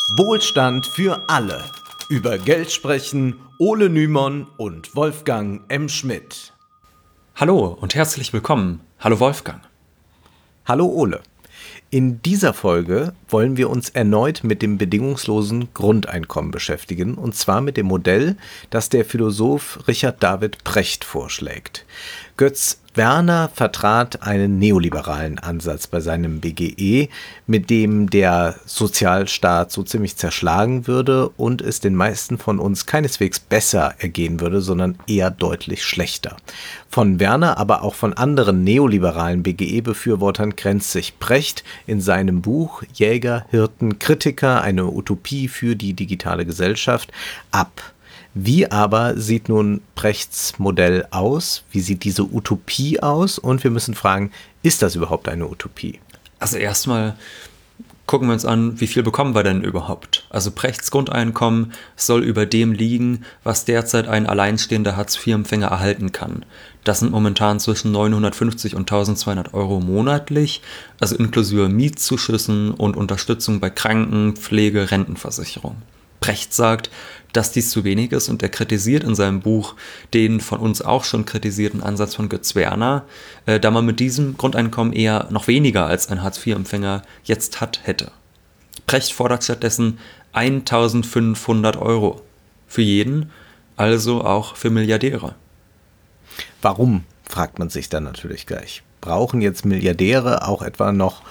Wohlstand für alle. Über Geld sprechen Ole Nymon und Wolfgang M. Schmidt. Hallo und herzlich willkommen. Hallo Wolfgang. Hallo Ole. In dieser Folge wollen wir uns erneut mit dem bedingungslosen Grundeinkommen beschäftigen, und zwar mit dem Modell, das der Philosoph Richard David Precht vorschlägt. Götz Werner vertrat einen neoliberalen Ansatz bei seinem BGE, mit dem der Sozialstaat so ziemlich zerschlagen würde und es den meisten von uns keineswegs besser ergehen würde, sondern eher deutlich schlechter. Von Werner, aber auch von anderen neoliberalen BGE-Befürwortern grenzt sich Precht in seinem Buch Jäger, Hirten, Kritiker, eine Utopie für die digitale Gesellschaft ab. Wie aber sieht nun Prechts Modell aus? Wie sieht diese Utopie aus? Und wir müssen fragen, ist das überhaupt eine Utopie? Also erstmal gucken wir uns an, wie viel bekommen wir denn überhaupt? Also Prechts Grundeinkommen soll über dem liegen, was derzeit ein alleinstehender Hartz-IV-Empfänger erhalten kann. Das sind momentan zwischen 950 und 1200 Euro monatlich, also inklusive Mietzuschüssen und Unterstützung bei Kranken-, Pflege-, Rentenversicherung. Precht sagt, dass dies zu wenig ist, und er kritisiert in seinem Buch den von uns auch schon kritisierten Ansatz von Götz Werner, da man mit diesem Grundeinkommen eher noch weniger als ein Hartz-IV-Empfänger jetzt hätte. Precht fordert stattdessen 1.500 Euro für jeden, also auch für Milliardäre. Warum, fragt man sich dann natürlich gleich. Brauchen jetzt Milliardäre auch etwa noch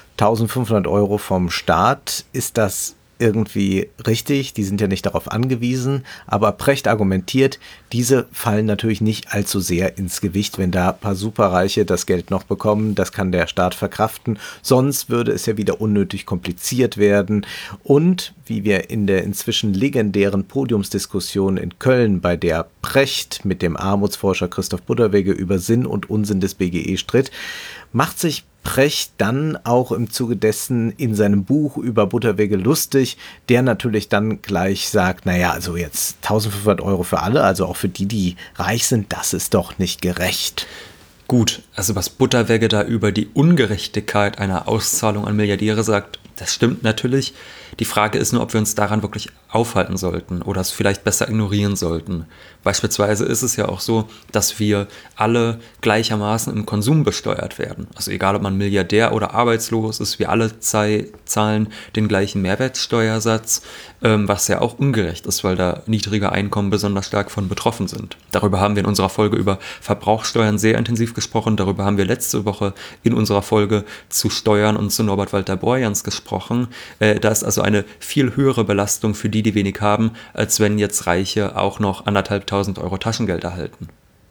1.500 Euro vom Staat? Ist das irgendwie richtig, die sind ja nicht darauf angewiesen, aber Precht argumentiert, diese fallen natürlich nicht allzu sehr ins Gewicht, wenn da ein paar Superreiche das Geld noch bekommen, das kann der Staat verkraften, sonst würde es ja wieder unnötig kompliziert werden. Und wie wir in der inzwischen legendären Podiumsdiskussion in Köln, bei der Precht mit dem Armutsforscher Christoph Butterwegge über Sinn und Unsinn des BGE stritt, macht sich Precht dann auch im Zuge dessen in seinem Buch über Butterwegge lustig, der natürlich dann gleich sagt, naja, also jetzt 1.500 Euro für alle, also auch für die, die reich sind, das ist doch nicht gerecht. Gut, also was Butterwegge da über die Ungerechtigkeit einer Auszahlung an Milliardäre sagt, das stimmt natürlich. Die Frage ist nur, ob wir uns daran wirklich aufhalten sollten oder es vielleicht besser ignorieren sollten. Beispielsweise ist es ja auch so, dass wir alle gleichermaßen im Konsum besteuert werden. Also egal, ob man Milliardär oder arbeitslos ist, wir alle zahlen den gleichen Mehrwertsteuersatz, was ja auch ungerecht ist, weil da niedrige Einkommen besonders stark von betroffen sind. Darüber haben wir in unserer Folge über Verbrauchssteuern sehr intensiv gesprochen. Darüber haben wir letzte Woche in unserer Folge zu Steuern und zu Norbert Walter-Borjans gesprochen. Da ist also eine viel höhere Belastung für die wenig haben, als wenn jetzt Reiche auch noch 1.500 Euro Taschengeld erhalten.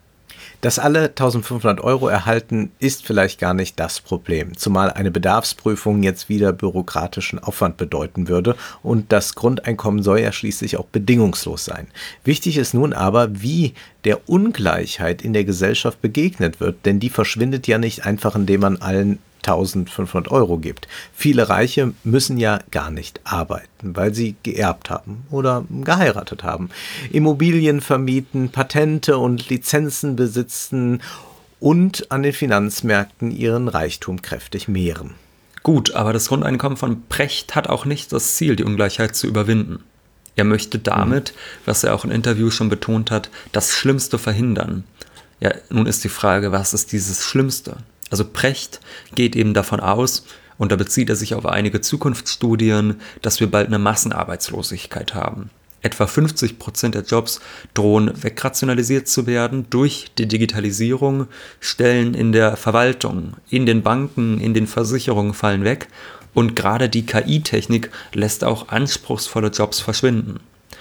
Dass alle 1.500 Euro erhalten, ist vielleicht gar nicht das Problem, zumal eine Bedarfsprüfung jetzt wieder bürokratischen Aufwand bedeuten würde, und das Grundeinkommen soll ja schließlich auch bedingungslos sein. Wichtig ist nun aber, wie der Ungleichheit in der Gesellschaft begegnet wird, denn die verschwindet ja nicht einfach, indem man allen 1.500 Euro gibt. Viele Reiche müssen ja gar nicht arbeiten, weil sie geerbt haben oder geheiratet haben, Immobilien vermieten, Patente und Lizenzen besitzen und an den Finanzmärkten ihren Reichtum kräftig mehren. Gut, aber das Grundeinkommen von Precht hat auch nicht das Ziel, die Ungleichheit zu überwinden. Er möchte damit, was er auch in Interviews schon betont hat, das Schlimmste verhindern. Ja, nun ist die Frage, was ist dieses Schlimmste? Also Precht geht eben davon aus, und da bezieht er sich auf einige Zukunftsstudien, dass wir bald eine Massenarbeitslosigkeit haben. Etwa 50% der Jobs drohen wegrationalisiert zu werden durch die Digitalisierung. Stellen in der Verwaltung, in den Banken, in den Versicherungen fallen weg, und gerade die KI-Technik lässt auch anspruchsvolle Jobs verschwinden.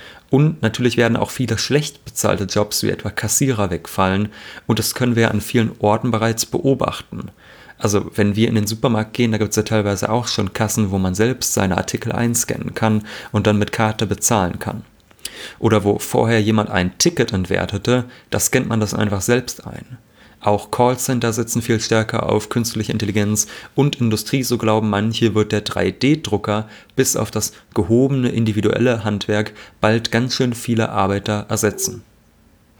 Und natürlich werden auch viele schlecht bezahlte Jobs wie etwa Kassierer wegfallen, und das können wir an vielen Orten bereits beobachten. Also wenn wir in den Supermarkt gehen, da gibt es ja teilweise auch schon Kassen, wo man selbst seine Artikel einscannen kann und dann mit Karte bezahlen kann. Oder wo vorher jemand ein Ticket entwertete, da scannt man das einfach selbst ein. Auch Callcenter setzen viel stärker auf künstliche Intelligenz, und Industrie, so glauben manche, wird der 3D-Drucker bis auf das gehobene individuelle Handwerk bald ganz schön viele Arbeiter ersetzen.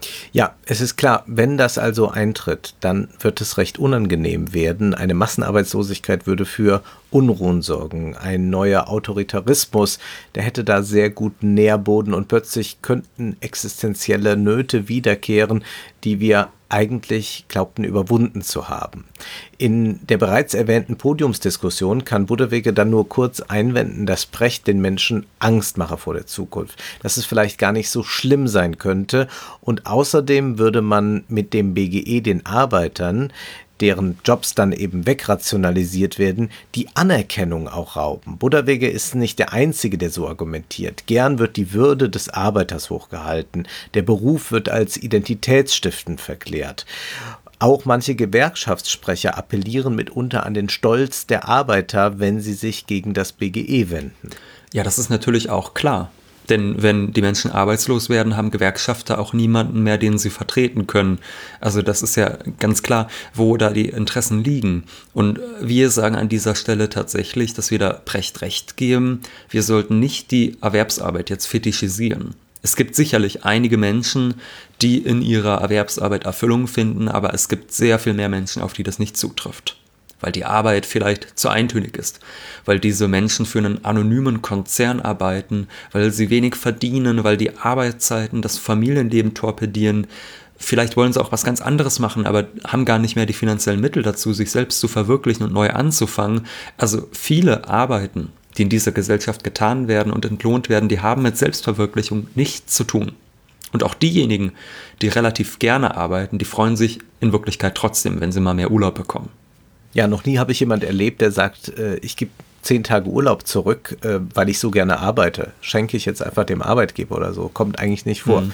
Ja, es ist klar, wenn das also eintritt, dann wird es recht unangenehm werden. Eine Massenarbeitslosigkeit würde für Unruhen sorgen. Ein neuer Autoritarismus, der hätte da sehr guten Nährboden und plötzlich könnten existenzielle Nöte wiederkehren, die wir eigentlich glaubten überwunden zu haben. In der bereits erwähnten Podiumsdiskussion kann Buddewege dann nur kurz einwenden, dass Brecht den Menschen Angst mache vor der Zukunft, dass es vielleicht gar nicht so schlimm sein könnte und außerdem würde man mit dem BGE den Arbeitern, deren Jobs dann eben wegrationalisiert werden, die Anerkennung auch rauben. Buddewege ist nicht der Einzige, der so argumentiert. Gern wird die Würde des Arbeiters hochgehalten. Der Beruf wird als identitätsstiftend verklärt. Auch manche Gewerkschaftssprecher appellieren mitunter an den Stolz der Arbeiter, wenn sie sich gegen das BGE wenden. Ja, das ist natürlich auch klar. Denn wenn die Menschen arbeitslos werden, haben Gewerkschafter auch niemanden mehr, den sie vertreten können. Also das ist ja ganz klar, wo da die Interessen liegen. Und wir sagen an dieser Stelle tatsächlich, dass wir da Brecht recht geben. Wir sollten nicht die Erwerbsarbeit jetzt fetischisieren. Es gibt sicherlich einige Menschen, die in ihrer Erwerbsarbeit Erfüllung finden, aber es gibt sehr viel mehr Menschen, auf die das nicht zutrifft. Weil die Arbeit vielleicht zu eintönig ist, weil diese Menschen für einen anonymen Konzern arbeiten, weil sie wenig verdienen, weil die Arbeitszeiten das Familienleben torpedieren. Vielleicht wollen sie auch was ganz anderes machen, aber haben gar nicht mehr die finanziellen Mittel dazu, sich selbst zu verwirklichen und neu anzufangen. Also viele Arbeiten, die in dieser Gesellschaft getan werden und entlohnt werden, die haben mit Selbstverwirklichung nichts zu tun. Und auch diejenigen, die relativ gerne arbeiten, die freuen sich in Wirklichkeit trotzdem, wenn sie mal mehr Urlaub bekommen. Ja, noch nie habe ich jemanden erlebt, der sagt, ich gebe 10 Tage Urlaub zurück, weil ich so gerne arbeite. Schenke ich jetzt einfach dem Arbeitgeber oder so. Kommt eigentlich nicht vor.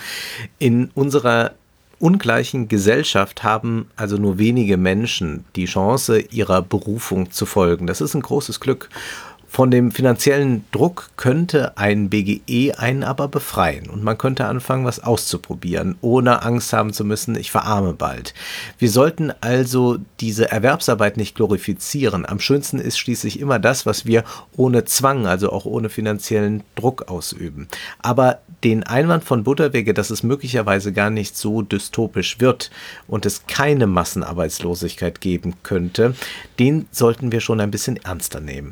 In unserer ungleichen Gesellschaft haben also nur wenige Menschen die Chance, ihrer Berufung zu folgen. Das ist ein großes Glück. Von dem finanziellen Druck könnte ein BGE einen aber befreien und man könnte anfangen, was auszuprobieren, ohne Angst haben zu müssen, ich verarme bald. Wir sollten also diese Erwerbsarbeit nicht glorifizieren. Am schönsten ist schließlich immer das, was wir ohne Zwang, also auch ohne finanziellen Druck ausüben. Aber den Einwand von Buddewege, dass es möglicherweise gar nicht so dystopisch wird und es keine Massenarbeitslosigkeit geben könnte, den sollten wir schon ein bisschen ernster nehmen.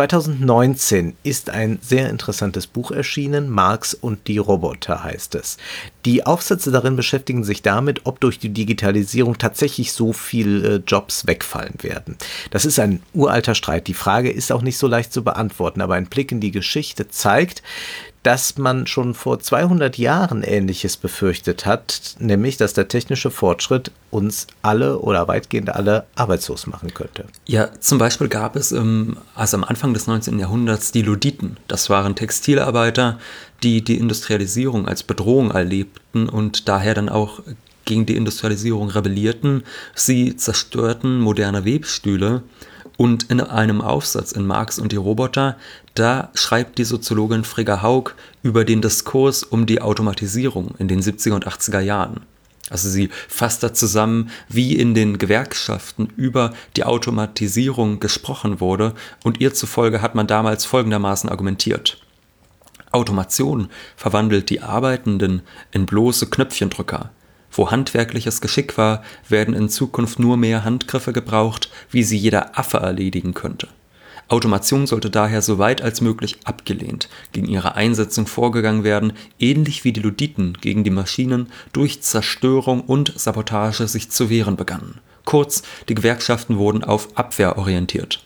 2019 ist ein sehr interessantes Buch erschienen, Marx und die Roboter heißt es. Die Aufsätze darin beschäftigen sich damit, ob durch die Digitalisierung tatsächlich so viele Jobs wegfallen werden. Das ist ein uralter Streit. Die Frage ist auch nicht so leicht zu beantworten, aber ein Blick in die Geschichte zeigt, dass man schon vor 200 Jahren Ähnliches befürchtet hat, nämlich, dass der technische Fortschritt uns alle oder weitgehend alle arbeitslos machen könnte. Ja, zum Beispiel gab es am Anfang des 19. Jahrhunderts die Luditen. Das waren Textilarbeiter, die die Industrialisierung als Bedrohung erlebten und daher dann auch gegen die Industrialisierung rebellierten. Sie zerstörten moderne Webstühle. Und in einem Aufsatz in Marx und die Roboter, da schreibt die Soziologin Frigga Haug über den Diskurs um die Automatisierung in den 70er und 80er Jahren. Also sie fasst da zusammen, wie in den Gewerkschaften über die Automatisierung gesprochen wurde und ihr zufolge hat man damals folgendermaßen argumentiert. Automation verwandelt die Arbeitenden in bloße Knöpfchendrücker. Wo handwerkliches Geschick war, werden in Zukunft nur mehr Handgriffe gebraucht, wie sie jeder Affe erledigen könnte. Automation sollte daher so weit als möglich abgelehnt, gegen ihre Einsetzung vorgegangen werden, ähnlich wie die Luditen gegen die Maschinen durch Zerstörung und Sabotage sich zu wehren begannen. Kurz, die Gewerkschaften wurden auf Abwehr orientiert.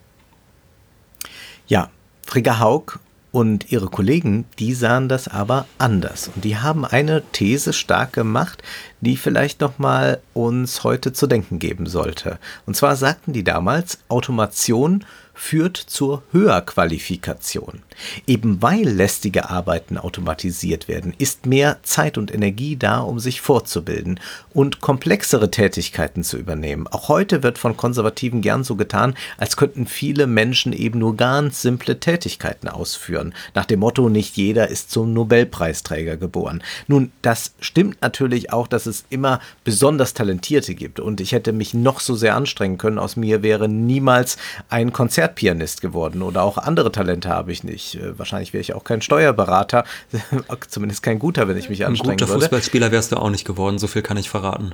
Ja, Frigga Haug und ihre Kollegen, die sahen das aber anders. Und die haben eine These stark gemacht, die vielleicht nochmal uns heute zu denken geben sollte. Und zwar sagten die damals, Automation führt zur Höherqualifikation. Eben weil lästige Arbeiten automatisiert werden, ist mehr Zeit und Energie da, um sich fortzubilden und komplexere Tätigkeiten zu übernehmen. Auch heute wird von Konservativen gern so getan, als könnten viele Menschen eben nur ganz simple Tätigkeiten ausführen. Nach dem Motto, nicht jeder ist zum Nobelpreisträger geboren. Nun, das stimmt natürlich auch, dass es immer besonders Talentierte gibt und ich hätte mich noch so sehr anstrengen können, aus mir wäre niemals ein Konzert Konzertpianist geworden oder auch andere Talente habe ich nicht. Wahrscheinlich wäre ich auch kein Steuerberater, zumindest kein guter, wenn ich mich anstrengen würde. Ein guter Fußballspieler wärst du auch nicht geworden, so viel kann ich verraten.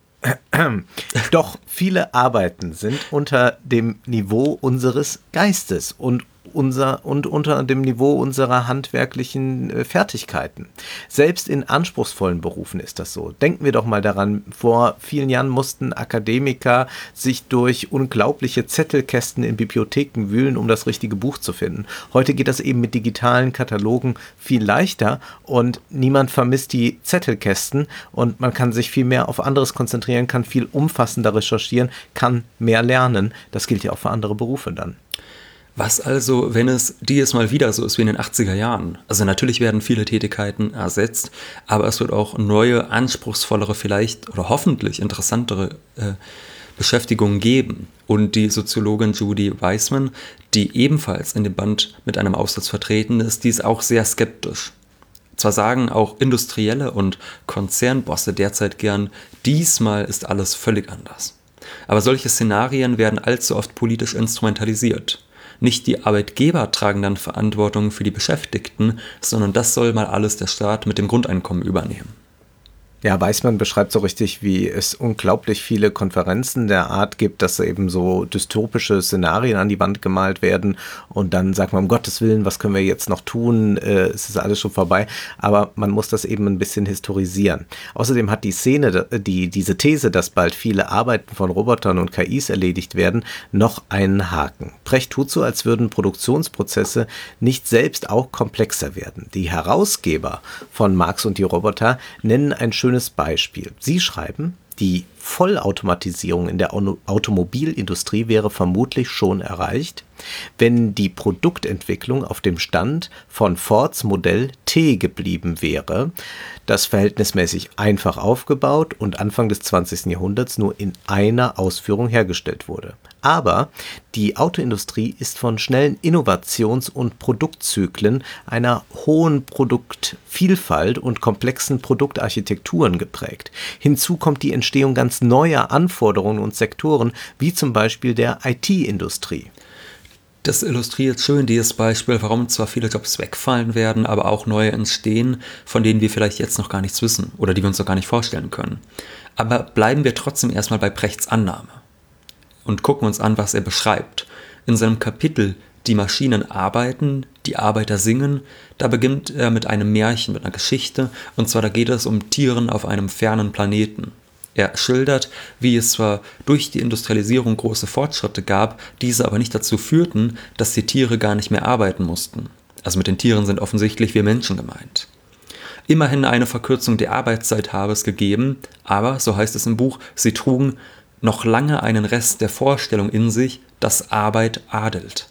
Doch viele Arbeiten sind unter dem Niveau unseres Geistes und unter dem Niveau unserer handwerklichen Fertigkeiten. Selbst in anspruchsvollen Berufen ist das so. Denken wir doch mal daran, vor vielen Jahren mussten Akademiker sich durch unglaubliche Zettelkästen in Bibliotheken wühlen, um das richtige Buch zu finden. Heute geht das eben mit digitalen Katalogen viel leichter und niemand vermisst die Zettelkästen und man kann sich viel mehr auf anderes konzentrieren, kann viel umfassender recherchieren, kann mehr lernen. Das gilt ja auch für andere Berufe dann. Was also, wenn es dieses Mal wieder so ist wie in den 80er Jahren? Also natürlich werden viele Tätigkeiten ersetzt, aber es wird auch neue, anspruchsvollere vielleicht oder hoffentlich interessantere Beschäftigungen geben. Und die Soziologin Judy Weissman, die ebenfalls in dem Band mit einem Aufsatz vertreten ist, die ist auch sehr skeptisch. Zwar sagen auch Industrielle und Konzernbosse derzeit gern, diesmal ist alles völlig anders. Aber solche Szenarien werden allzu oft politisch instrumentalisiert. Nicht die Arbeitgeber tragen dann Verantwortung für die Beschäftigten, sondern das soll mal alles der Staat mit dem Grundeinkommen übernehmen. Ja, Weissman beschreibt so richtig, wie es unglaublich viele Konferenzen der Art gibt, dass eben so dystopische Szenarien an die Wand gemalt werden und dann sagt man, um Gottes Willen, was können wir jetzt noch tun? Es ist alles schon vorbei. Aber man muss das eben ein bisschen historisieren. Außerdem hat diese These, dass bald viele Arbeiten von Robotern und KIs erledigt werden, noch einen Haken. Brecht tut so, als würden Produktionsprozesse nicht selbst auch komplexer werden. Die Herausgeber von Marx und die Roboter nennen ein schönes Beispiel. Sie schreiben, die Vollautomatisierung in der Automobilindustrie wäre vermutlich schon erreicht, wenn die Produktentwicklung auf dem Stand von Fords Modell T geblieben wäre, das verhältnismäßig einfach aufgebaut und Anfang des 20. Jahrhunderts nur in einer Ausführung hergestellt wurde. Aber die Autoindustrie ist von schnellen Innovations- und Produktzyklen, einer hohen Produktvielfalt und komplexen Produktarchitekturen geprägt. Hinzu kommt die Entstehung ganz neuer Anforderungen und Sektoren, wie zum Beispiel der IT-Industrie. Das illustriert schön dieses Beispiel, warum zwar viele Jobs wegfallen werden, aber auch neue entstehen, von denen wir vielleicht jetzt noch gar nichts wissen oder die wir uns noch gar nicht vorstellen können. Aber bleiben wir trotzdem erstmal bei Brechts Annahme und gucken uns an, was er beschreibt. In seinem Kapitel Die Maschinen arbeiten, die Arbeiter singen, da beginnt er mit einem Märchen, mit einer Geschichte, und zwar da geht es um Tieren auf einem fernen Planeten. Er schildert, wie es zwar durch die Industrialisierung große Fortschritte gab, diese aber nicht dazu führten, dass die Tiere gar nicht mehr arbeiten mussten. Also mit den Tieren sind offensichtlich wir Menschen gemeint. Immerhin eine Verkürzung der Arbeitszeit habe es gegeben, aber, so heißt es im Buch, sie trugen noch lange einen Rest der Vorstellung in sich, dass Arbeit adelt.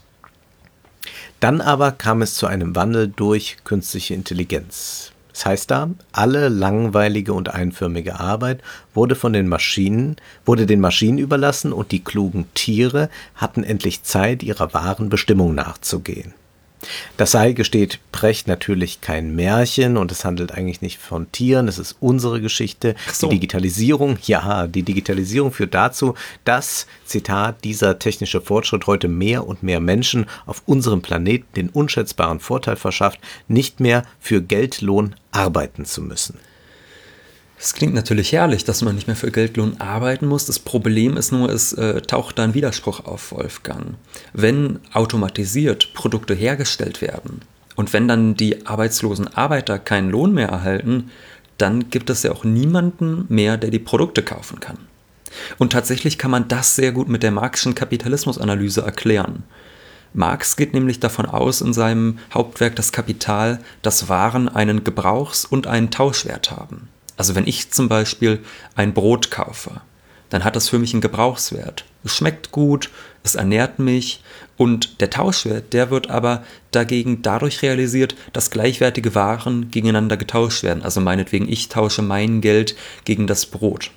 Dann aber kam es zu einem Wandel durch künstliche Intelligenz. Das heißt da, alle langweilige und einförmige Arbeit wurde den Maschinen überlassen und die klugen Tiere hatten endlich Zeit, ihrer wahren Bestimmung nachzugehen. Das sei, gesteht Brecht, natürlich kein Märchen und es handelt eigentlich nicht von Tieren, es ist unsere Geschichte. So. Die Digitalisierung führt dazu, dass, Zitat, dieser technische Fortschritt heute mehr und mehr Menschen auf unserem Planeten den unschätzbaren Vorteil verschafft, nicht mehr für Geldlohn arbeiten zu müssen. Es klingt natürlich herrlich, dass man nicht mehr für Geldlohn arbeiten muss. Das Problem ist nur, es taucht da ein Widerspruch auf, Wolfgang. Wenn automatisiert Produkte hergestellt werden und wenn dann die arbeitslosen Arbeiter keinen Lohn mehr erhalten, dann gibt es ja auch niemanden mehr, der die Produkte kaufen kann. Und tatsächlich kann man das sehr gut mit der Marxischen Kapitalismusanalyse erklären. Marx geht nämlich davon aus in seinem Hauptwerk Das Kapital, dass Waren einen Gebrauchs- und einen Tauschwert haben. Also wenn ich zum Beispiel ein Brot kaufe, dann hat das für mich einen Gebrauchswert. Es schmeckt gut, es ernährt mich und der Tauschwert, der wird aber dagegen dadurch realisiert, dass gleichwertige Waren gegeneinander getauscht werden. Also meinetwegen, ich tausche mein Geld gegen das Brot.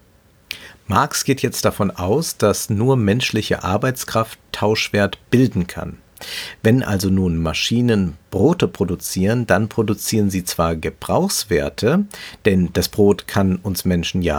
Marx geht jetzt davon aus, dass nur menschliche Arbeitskraft Tauschwert bilden kann. Wenn also nun Maschinen Brote produzieren, dann produzieren sie zwar Gebrauchswerte, denn das Brot kann uns Menschen ja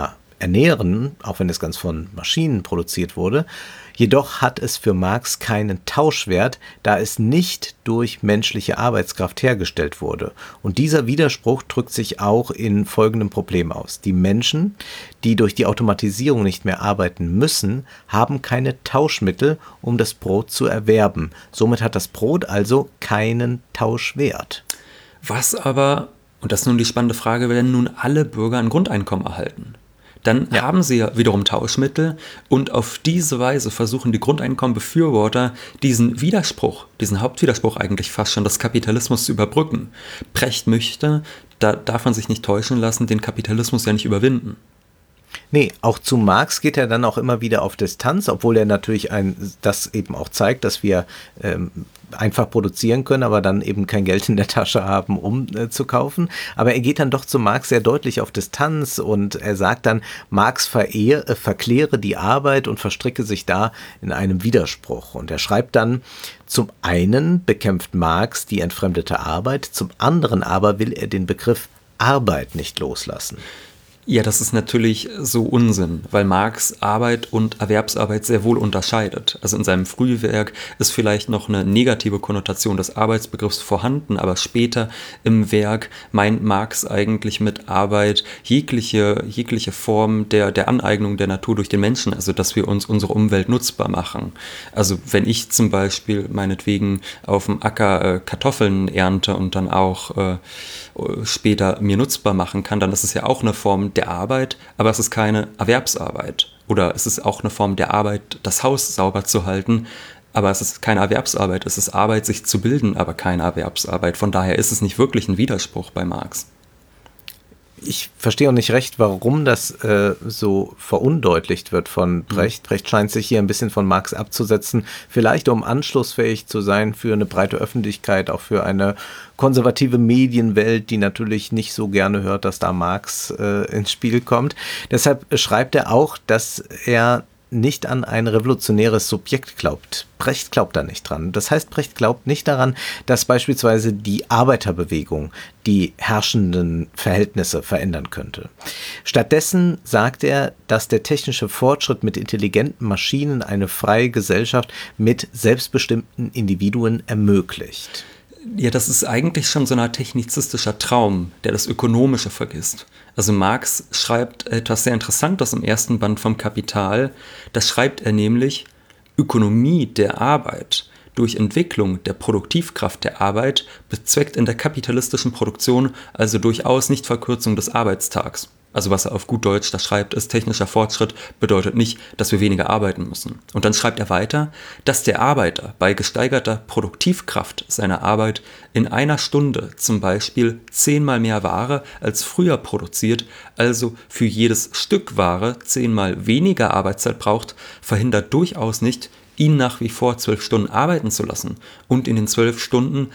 ernähren, auch wenn es ganz von Maschinen produziert wurde. Jedoch hat es für Marx keinen Tauschwert, da es nicht durch menschliche Arbeitskraft hergestellt wurde. Und dieser Widerspruch drückt sich auch in folgendem Problem aus. Die Menschen, die durch die Automatisierung nicht mehr arbeiten müssen, haben keine Tauschmittel, um das Brot zu erwerben. Somit hat das Brot also keinen Tauschwert. Was aber, und das ist nun die spannende Frage, wenn nun alle Bürger ein Grundeinkommen erhalten? Dann haben sie ja wiederum Tauschmittel und auf diese Weise versuchen die Grundeinkommenbefürworter diesen Widerspruch, diesen Hauptwiderspruch eigentlich fast schon des Kapitalismus zu überbrücken. Brecht möchte, da darf man sich nicht täuschen lassen, den Kapitalismus ja nicht überwinden. Nee, auch zu Marx geht er dann auch immer wieder auf Distanz, obwohl er natürlich das eben auch zeigt, dass wir einfach produzieren können, aber dann eben kein Geld in der Tasche haben, um zu kaufen. Aber er geht dann doch zu Marx sehr deutlich auf Distanz und er sagt dann, Marx verkläre die Arbeit und verstricke sich da in einem Widerspruch. Und er schreibt dann, zum einen bekämpft Marx die entfremdete Arbeit, zum anderen aber will er den Begriff Arbeit nicht loslassen. Ja, das ist natürlich so Unsinn, weil Marx Arbeit und Erwerbsarbeit sehr wohl unterscheidet. Also in seinem Frühwerk ist vielleicht noch eine negative Konnotation des Arbeitsbegriffs vorhanden, aber später im Werk meint Marx eigentlich mit Arbeit jegliche Form der Aneignung der Natur durch den Menschen, also dass wir uns unsere Umwelt nutzbar machen. Also wenn ich zum Beispiel meinetwegen auf dem Acker Kartoffeln ernte und dann auch später mir nutzbar machen kann, dann ist es ja auch eine Form der Arbeit, aber es ist keine Erwerbsarbeit. Oder es ist auch eine Form der Arbeit, das Haus sauber zu halten, aber es ist keine Erwerbsarbeit. Es ist Arbeit, sich zu bilden, aber keine Erwerbsarbeit. Von daher ist es nicht wirklich ein Widerspruch bei Marx. Ich verstehe auch nicht recht, warum das so verundeutlicht wird von Brecht. Brecht scheint sich hier ein bisschen von Marx abzusetzen, vielleicht um anschlussfähig zu sein für eine breite Öffentlichkeit, auch für eine konservative Medienwelt, die natürlich nicht so gerne hört, dass da Marx ins Spiel kommt. Deshalb schreibt er auch, dass er nicht an ein revolutionäres Subjekt glaubt. Brecht glaubt da nicht dran. Das heißt, Brecht glaubt nicht daran, dass beispielsweise die Arbeiterbewegung die herrschenden Verhältnisse verändern könnte. Stattdessen sagt er, dass der technische Fortschritt mit intelligenten Maschinen eine freie Gesellschaft mit selbstbestimmten Individuen ermöglicht. Ja, das ist eigentlich schon so ein technizistischer Traum, der das Ökonomische vergisst. Also Marx schreibt etwas sehr Interessantes im ersten Band vom Kapital. Das schreibt er nämlich, Ökonomie der Arbeit durch Entwicklung der Produktivkraft der Arbeit bezweckt in der kapitalistischen Produktion also durchaus nicht Verkürzung des Arbeitstags. Also was er auf gut Deutsch da schreibt, ist, technischer Fortschritt bedeutet nicht, dass wir weniger arbeiten müssen. Und dann schreibt er weiter, dass der Arbeiter bei gesteigerter Produktivkraft seiner Arbeit in einer Stunde zum Beispiel 10-mal mehr Ware als früher produziert, also für jedes Stück Ware 10-mal weniger Arbeitszeit braucht, verhindert durchaus nicht, ihn nach wie vor 12 Stunden arbeiten zu lassen und in den 12 Stunden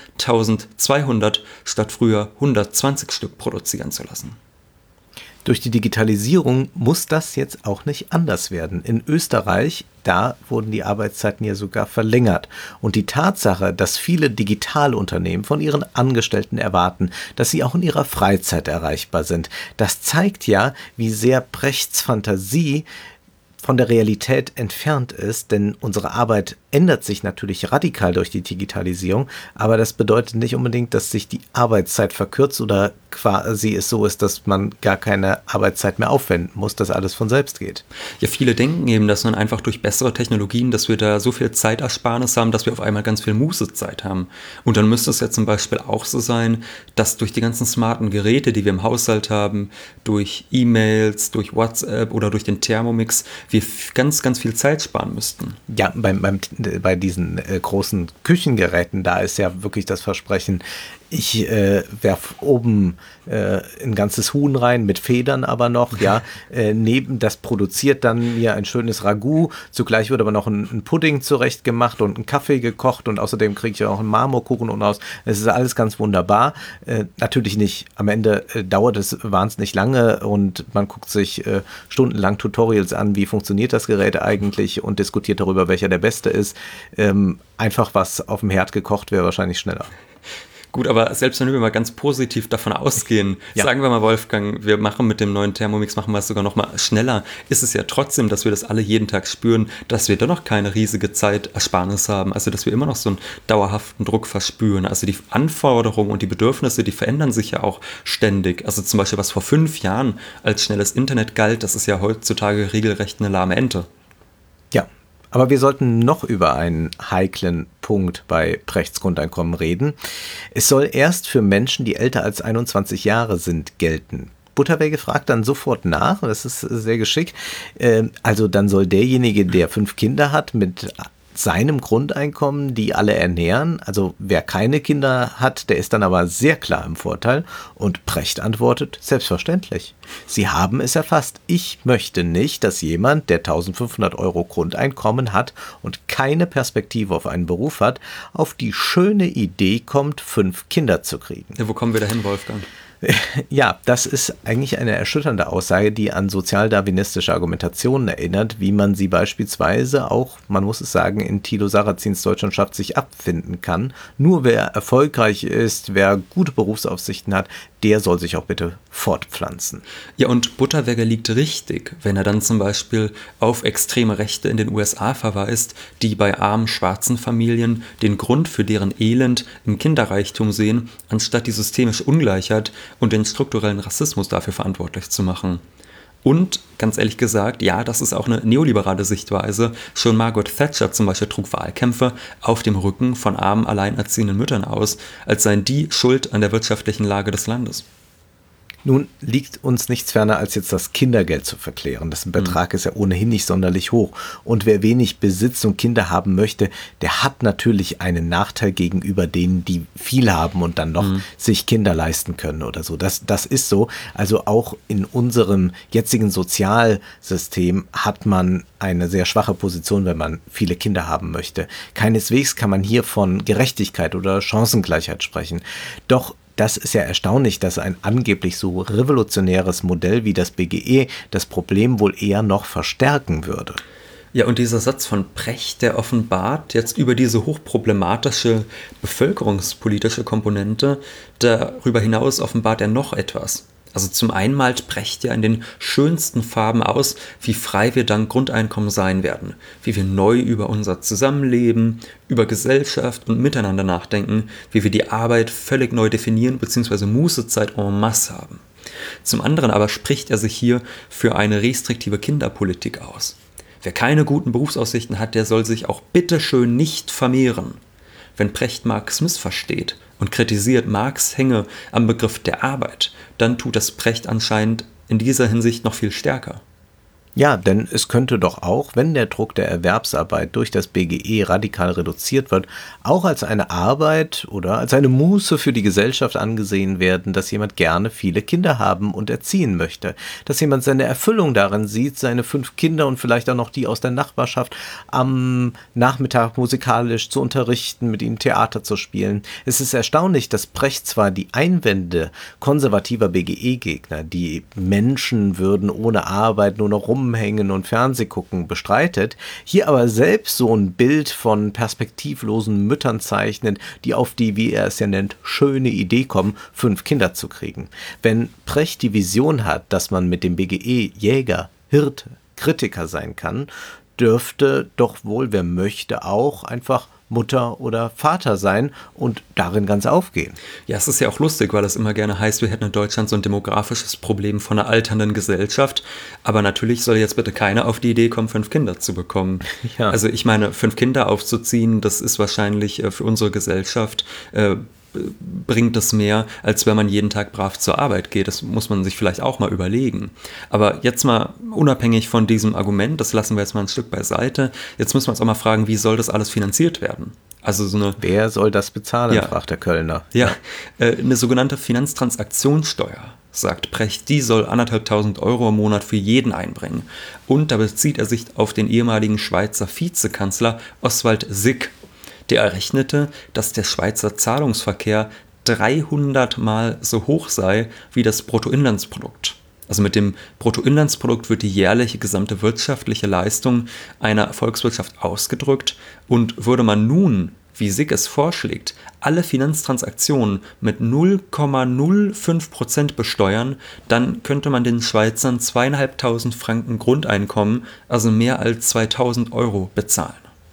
1200 statt früher 120 Stück produzieren zu lassen. Durch die Digitalisierung muss das jetzt auch nicht anders werden. In Österreich, da wurden die Arbeitszeiten ja sogar verlängert. Und die Tatsache, dass viele Digitalunternehmen von ihren Angestellten erwarten, dass sie auch in ihrer Freizeit erreichbar sind, das zeigt ja, wie sehr Brechts Fantasie von der Realität entfernt ist, denn unsere Arbeit ändert sich natürlich radikal durch die Digitalisierung, aber das bedeutet nicht unbedingt, dass sich die Arbeitszeit verkürzt oder quasi es so ist, dass man gar keine Arbeitszeit mehr aufwenden muss, dass alles von selbst geht. Ja, viele denken eben, dass man einfach durch bessere Technologien, dass wir da so viel Zeitersparnis haben, dass wir auf einmal ganz viel Mußezeit haben. Und dann müsste es ja zum Beispiel auch so sein, dass durch die ganzen smarten Geräte, die wir im Haushalt haben, durch E-Mails, durch WhatsApp oder durch den Thermomix, wir ganz, ganz viel Zeit sparen müssten. Ja, bei diesen großen Küchengeräten, da ist ja wirklich das Versprechen, ich werf oben ein ganzes Huhn rein, mit Federn aber noch, ja. Neben das produziert dann mir ein schönes Ragout. Zugleich wird aber noch ein Pudding zurecht gemacht und ein Kaffee gekocht und außerdem kriege ich auch einen Marmorkuchen und aus. Es ist alles ganz wunderbar. Natürlich nicht. Am Ende dauert es wahnsinnig lange und man guckt sich stundenlang Tutorials an, wie funktioniert das Gerät eigentlich und diskutiert darüber, welcher der beste ist. Einfach was auf dem Herd gekocht wäre wahrscheinlich schneller. Gut, aber selbst wenn wir mal ganz positiv davon ausgehen, sagen wir mal, Wolfgang, wir machen mit dem neuen Thermomix, machen wir es sogar noch mal schneller, ist es ja trotzdem, dass wir das alle jeden Tag spüren, dass wir dennoch keine riesige Zeitersparnis haben, also dass wir immer noch so einen dauerhaften Druck verspüren. Also die Anforderungen und die Bedürfnisse, die verändern sich ja auch ständig. Also zum Beispiel, was vor 5 Jahren als schnelles Internet galt, das ist ja heutzutage regelrecht eine lahme Ente. Ja. Aber wir sollten noch über einen heiklen Punkt bei Prechts Grundeinkommen reden. Es soll erst für Menschen, die älter als 21 Jahre sind, gelten. Butterwege fragt dann sofort nach, das ist sehr geschickt. Also dann soll derjenige, der 5 Kinder hat, mit seinem Grundeinkommen die alle ernähren. Also wer keine Kinder hat, der ist dann aber sehr klar im Vorteil. Und Precht antwortet, selbstverständlich. Sie haben es erfasst. Ich möchte nicht, dass jemand, der 1.500 € Grundeinkommen hat und keine Perspektive auf einen Beruf hat, auf die schöne Idee kommt, 5 Kinder zu kriegen. Ja, wo kommen wir dahin, Wolfgang? Ja, das ist eigentlich eine erschütternde Aussage, die an sozialdarwinistische Argumentationen erinnert, wie man sie beispielsweise auch, man muss es sagen, in Thilo Sarrazins Deutschland schafft sich abfinden kann. Nur wer erfolgreich ist, wer gute Berufsaussichten hat, der soll sich auch bitte fortpflanzen. Ja, und Butterwege liegt richtig, wenn er dann zum Beispiel auf extreme Rechte in den USA verweist, die bei armen schwarzen Familien den Grund für deren Elend im Kinderreichtum sehen, anstatt die systemische Ungleichheit und den strukturellen Rassismus dafür verantwortlich zu machen. Und, ganz ehrlich gesagt, ja, das ist auch eine neoliberale Sichtweise. Schon Margaret Thatcher zum Beispiel trug Wahlkämpfe auf dem Rücken von armen, alleinerziehenden Müttern aus, als seien die schuld an der wirtschaftlichen Lage des Landes. Nun liegt uns nichts ferner, als jetzt das Kindergeld zu verklären. Das Betrag ist ja ohnehin nicht sonderlich hoch. Und wer wenig besitzt und Kinder haben möchte, der hat natürlich einen Nachteil gegenüber denen, die viel haben und dann noch sich Kinder leisten können oder so. Das ist so. Also auch in unserem jetzigen Sozialsystem hat man eine sehr schwache Position, wenn man viele Kinder haben möchte. Keineswegs kann man hier von Gerechtigkeit oder Chancengleichheit sprechen. Doch das ist ja erstaunlich, dass ein angeblich so revolutionäres Modell wie das BGE das Problem wohl eher noch verstärken würde. Ja, und dieser Satz von Precht, der offenbart jetzt über diese hochproblematische bevölkerungspolitische Komponente, darüber hinaus offenbart er noch etwas. Also zum einen malt Precht ja in den schönsten Farben aus, wie frei wir dank Grundeinkommen sein werden, wie wir neu über unser Zusammenleben, über Gesellschaft und Miteinander nachdenken, wie wir die Arbeit völlig neu definieren bzw. Mußezeit en masse haben. Zum anderen aber spricht er sich hier für eine restriktive Kinderpolitik aus. Wer keine guten Berufsaussichten hat, der soll sich auch bitteschön nicht vermehren. Wenn Precht Marx missversteht und kritisiert Marx hänge am Begriff der Arbeit, dann tut das Precht anscheinend in dieser Hinsicht noch viel stärker. Ja, denn es könnte doch auch, wenn der Druck der Erwerbsarbeit durch das BGE radikal reduziert wird, auch als eine Arbeit oder als eine Muße für die Gesellschaft angesehen werden, dass jemand gerne viele Kinder haben und erziehen möchte. Dass jemand seine Erfüllung darin sieht, seine 5 Kinder und vielleicht auch noch die aus der Nachbarschaft am Nachmittag musikalisch zu unterrichten, mit ihnen Theater zu spielen. Es ist erstaunlich, dass Precht zwar die Einwände konservativer BGE-Gegner, die Menschen würden ohne Arbeit nur noch rumhängen und Fernsehgucken bestreitet, hier aber selbst so ein Bild von perspektivlosen Müttern zeichnet, die auf die, wie er es ja nennt, schöne Idee kommen, 5 Kinder zu kriegen. Wenn Precht die Vision hat, dass man mit dem BGE Jäger, Hirte, Kritiker sein kann, dürfte doch wohl, wer möchte, auch einfach Mutter oder Vater sein und darin ganz aufgehen. Ja, es ist ja auch lustig, weil es immer gerne heißt, wir hätten in Deutschland so ein demografisches Problem von einer alternden Gesellschaft. Aber natürlich soll jetzt bitte keiner auf die Idee kommen, 5 Kinder zu bekommen. Ja. Also ich meine, 5 Kinder aufzuziehen, das ist wahrscheinlich für unsere Gesellschaft bringt es mehr, als wenn man jeden Tag brav zur Arbeit geht. Das muss man sich vielleicht auch mal überlegen. Aber jetzt mal unabhängig von diesem Argument, das lassen wir jetzt mal ein Stück beiseite, jetzt müssen wir uns auch mal fragen, wie soll das alles finanziert werden? Also so eine, wer soll das bezahlen, ja, fragt der Kölner. Ja, eine sogenannte Finanztransaktionssteuer, sagt Precht, die soll 1.500 € im Monat für jeden einbringen. Und da bezieht er sich auf den ehemaligen Schweizer Vizekanzler Oswald Sick. Der errechnete, dass der Schweizer Zahlungsverkehr 300 Mal so hoch sei wie das Bruttoinlandsprodukt. Also mit dem Bruttoinlandsprodukt wird die jährliche gesamte wirtschaftliche Leistung einer Volkswirtschaft ausgedrückt und würde man nun wie SIG es vorschlägt, alle Finanztransaktionen mit 0,05% besteuern, dann könnte man den Schweizern 2.500 Franken Grundeinkommen, also mehr als 2.000 Euro, bezahlen.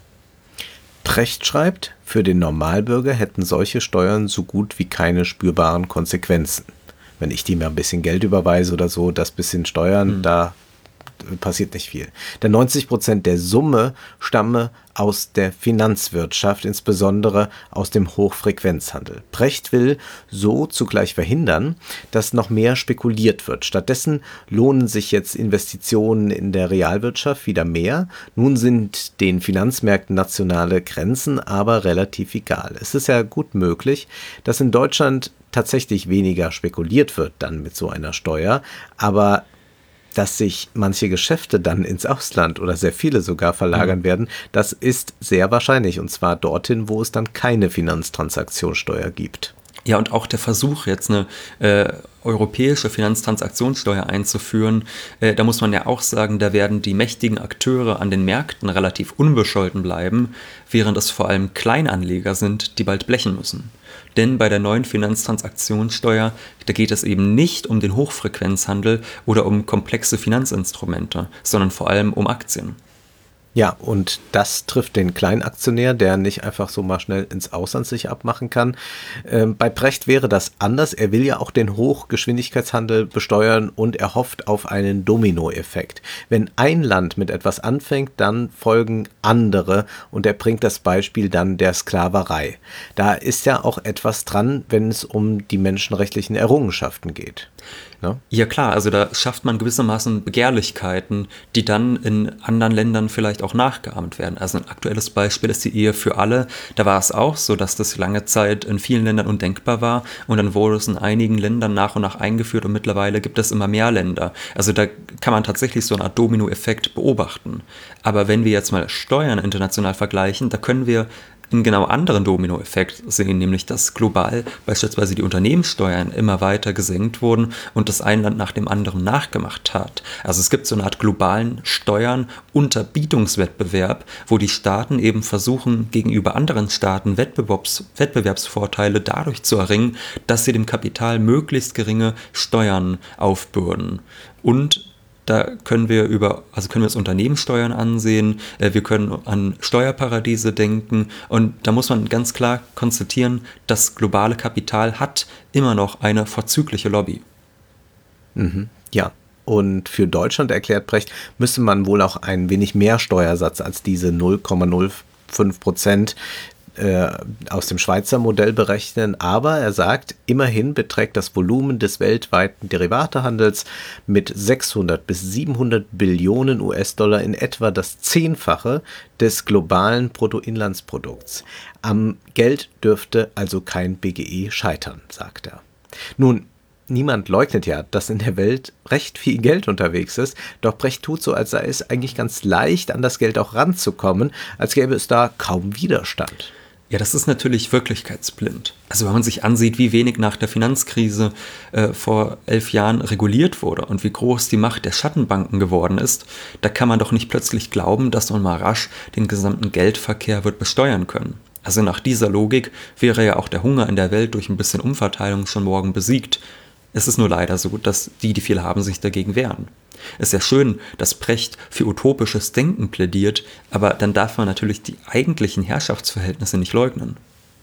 Precht schreibt, für den Normalbürger hätten solche Steuern so gut wie keine spürbaren Konsequenzen. Wenn ich dir mal ein bisschen Geld überweise oder so, das bisschen Steuern, da passiert nicht viel. Denn 90% der Summe stamme aus der Finanzwirtschaft, insbesondere aus dem Hochfrequenzhandel. Precht will so zugleich verhindern, dass noch mehr spekuliert wird. Stattdessen lohnen sich jetzt Investitionen in der Realwirtschaft wieder mehr. Nun sind den Finanzmärkten nationale Grenzen aber relativ egal. Es ist ja gut möglich, dass in Deutschland tatsächlich weniger spekuliert wird dann mit so einer Steuer, aber dass sich manche Geschäfte dann ins Ausland oder sehr viele sogar verlagern werden, das ist sehr wahrscheinlich, und zwar dorthin, wo es dann keine Finanztransaktionssteuer gibt. Ja, und auch der Versuch, jetzt eine europäische Finanztransaktionssteuer einzuführen, da muss man ja auch sagen, da werden die mächtigen Akteure an den Märkten relativ unbescholten bleiben, während es vor allem Kleinanleger sind, die bald blechen müssen. Denn bei der neuen Finanztransaktionssteuer, da geht es eben nicht um den Hochfrequenzhandel oder um komplexe Finanzinstrumente, sondern vor allem um Aktien. Ja, und das trifft den Kleinaktionär, der nicht einfach so mal schnell ins Ausland sich abmachen kann. Bei Precht wäre das anders. Er will ja auch den Hochgeschwindigkeitshandel besteuern und er hofft auf einen Dominoeffekt. Wenn ein Land mit etwas anfängt, dann folgen andere und er bringt das Beispiel dann der Sklaverei. Da ist ja auch etwas dran, wenn es um die menschenrechtlichen Errungenschaften geht. Ja? Ja klar, also da schafft man gewissermaßen Begehrlichkeiten, die dann in anderen Ländern vielleicht auch nachgeahmt werden. Also ein aktuelles Beispiel ist die Ehe für alle. Da war es auch so, dass das lange Zeit in vielen Ländern undenkbar war und dann wurde es in einigen Ländern nach und nach eingeführt und mittlerweile gibt es immer mehr Länder. Also da kann man tatsächlich so eine Art Dominoeffekt beobachten. Aber wenn wir jetzt mal Steuern international vergleichen, da können wir einen genau anderen Dominoeffekt sehen, nämlich dass global beispielsweise die Unternehmenssteuern immer weiter gesenkt wurden und das ein Land nach dem anderen nachgemacht hat. Also es gibt so eine Art globalen Steuern-Unterbietungswettbewerb, wo die Staaten eben versuchen, gegenüber anderen Staaten Wettbewerbsvorteile dadurch zu erringen, dass sie dem Kapital möglichst geringe Steuern aufbürden. Und da können wir uns Unternehmenssteuern ansehen, wir können an Steuerparadiese denken und da muss man ganz klar konstatieren, das globale Kapital hat immer noch eine vorzügliche Lobby. Ja, und für Deutschland, erklärt Precht, müsste man wohl auch ein wenig mehr Steuersatz als diese 0,05% aus dem Schweizer Modell berechnen, aber er sagt, immerhin beträgt das Volumen des weltweiten Derivatehandels mit 600 bis 700 Billionen US-Dollar in etwa das 10-fache des globalen Bruttoinlandsprodukts. Am Geld dürfte also kein BGE scheitern, sagt er. Nun, niemand leugnet ja, dass in der Welt recht viel Geld unterwegs ist, doch Precht tut so, als sei es eigentlich ganz leicht, an das Geld auch ranzukommen, als gäbe es da kaum Widerstand. Ja, das ist natürlich wirklichkeitsblind. Also wenn man sich ansieht, wie wenig nach der Finanzkrise vor 11 Jahren reguliert wurde und wie groß die Macht der Schattenbanken geworden ist, da kann man doch nicht plötzlich glauben, dass man mal rasch den gesamten Geldverkehr wird besteuern können. Also nach dieser Logik wäre ja auch der Hunger in der Welt durch ein bisschen Umverteilung schon morgen besiegt. Es ist nur leider so, dass die viel haben, sich dagegen wehren. Es ist ja schön, dass Precht für utopisches Denken plädiert, aber dann darf man natürlich die eigentlichen Herrschaftsverhältnisse nicht leugnen.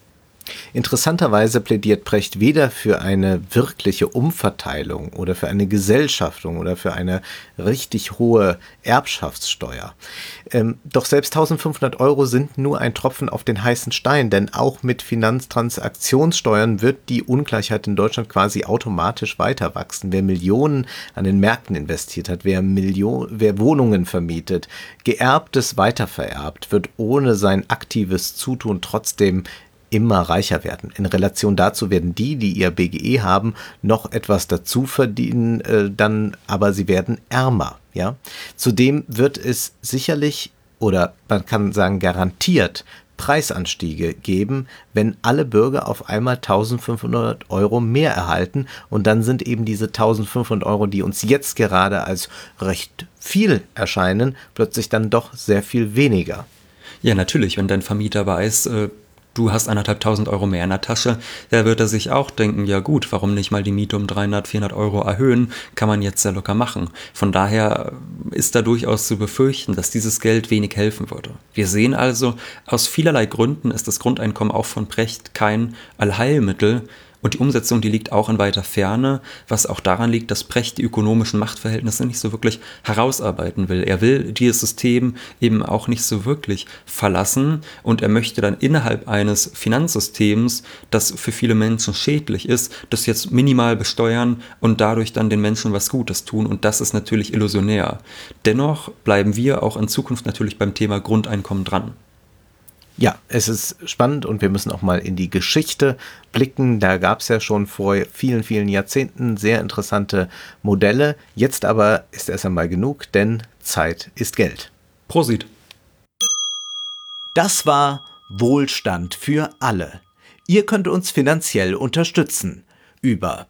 Interessanterweise plädiert Precht weder für eine wirkliche Umverteilung oder für eine Gesellschaftung oder für eine richtig hohe Erbschaftssteuer. Doch selbst 1.500 Euro sind nur ein Tropfen auf den heißen Stein, denn auch mit Finanztransaktionssteuern wird die Ungleichheit in Deutschland quasi automatisch weiter wachsen. Wer Millionen an den Märkten investiert hat, wer Wohnungen vermietet, Geerbtes weitervererbt, wird ohne sein aktives Zutun trotzdem immer reicher werden. In Relation dazu werden die ihr BGE haben, noch etwas dazu verdienen, dann aber sie werden ärmer. Ja? Zudem wird es sicherlich, oder man kann sagen garantiert, Preisanstiege geben, wenn alle Bürger auf einmal 1.500 Euro mehr erhalten und dann sind eben diese 1.500 Euro, die uns jetzt gerade als recht viel erscheinen, plötzlich dann doch sehr viel weniger. Ja, natürlich, wenn dein Vermieter weiß, du hast 1.500 Euro mehr in der Tasche, da wird er sich auch denken, ja gut, warum nicht mal die Miete um 300, 400 Euro erhöhen, kann man jetzt sehr locker machen. Von daher ist da durchaus zu befürchten, dass dieses Geld wenig helfen würde. Wir sehen also, aus vielerlei Gründen ist das Grundeinkommen auch von Precht kein Allheilmittel. Und die Umsetzung, die liegt auch in weiter Ferne, was auch daran liegt, dass Precht die ökonomischen Machtverhältnisse nicht so wirklich herausarbeiten will. Er will dieses System eben auch nicht so wirklich verlassen und er möchte dann innerhalb eines Finanzsystems, das für viele Menschen schädlich ist, das jetzt minimal besteuern und dadurch dann den Menschen was Gutes tun. Und das ist natürlich illusionär. Dennoch bleiben wir auch in Zukunft natürlich beim Thema Grundeinkommen dran. Ja, es ist spannend und wir müssen auch mal in die Geschichte blicken. Da gab es ja schon vor vielen, vielen Jahrzehnten sehr interessante Modelle. Jetzt aber ist erst einmal genug, denn Zeit ist Geld. Prosit! Das war Wohlstand für alle. Ihr könnt uns finanziell unterstützen über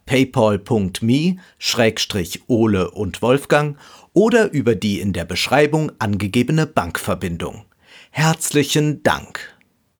paypal.me/Ole und Wolfgang oder über die in der Beschreibung angegebene Bankverbindung. Herzlichen Dank.